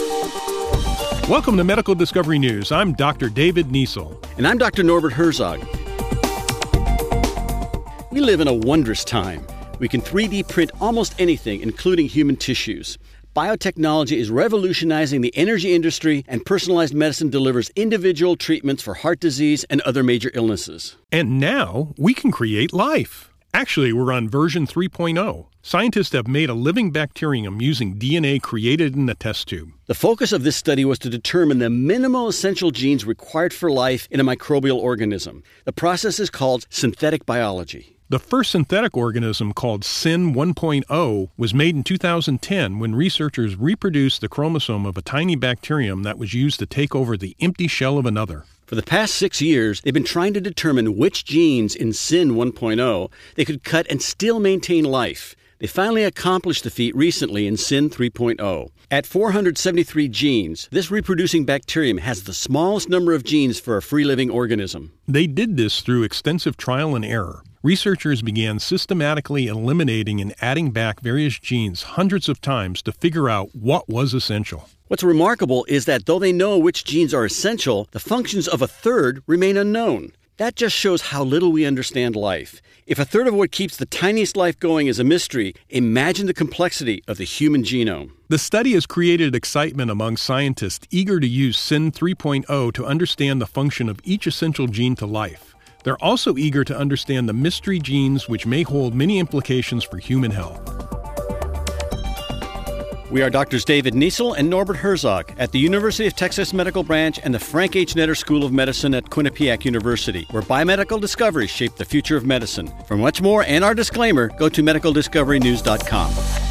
Welcome to Medical Discovery News. I'm Dr. David Niesel. And I'm Dr. Norbert Herzog. We live in a wondrous time. We can 3D print almost anything, including human tissues. Biotechnology is revolutionizing the energy industry, and personalized medicine delivers individual treatments for heart disease and other major illnesses. And now we can create life. Actually, we're on version 3.0. Scientists have made a living bacterium using DNA created in a test tube. The focus of this study was to determine the minimal essential genes required for life in a microbial organism. The process is called synthetic biology. The first synthetic organism, called SYN 1.0, was made in 2010 when researchers reproduced the chromosome of a tiny bacterium that was used to take over the empty shell of another. For the past 6 years, they've been trying to determine which genes in SYN 1.0 they could cut and still maintain life. They finally accomplished the feat recently in SYN 3.0. At 473 genes, this reproducing bacterium has the smallest number of genes for a free-living organism. They did this through extensive trial and error. Researchers began systematically eliminating and adding back various genes hundreds of times to figure out what was essential. What's remarkable is that though they know which genes are essential, the functions of a third remain unknown. That just shows how little we understand life. If a third of what keeps the tiniest life going is a mystery, imagine the complexity of the human genome. The study has created excitement among scientists eager to use SYN 3.0 to understand the function of each essential gene to life. They're also eager to understand the mystery genes which may hold many implications for human health. We are Drs. David Niesel and Norbert Herzog at the University of Texas Medical Branch and the Frank H. Netter School of Medicine at Quinnipiac University, where biomedical discoveries shape the future of medicine. For much more and our disclaimer, go to medicaldiscoverynews.com.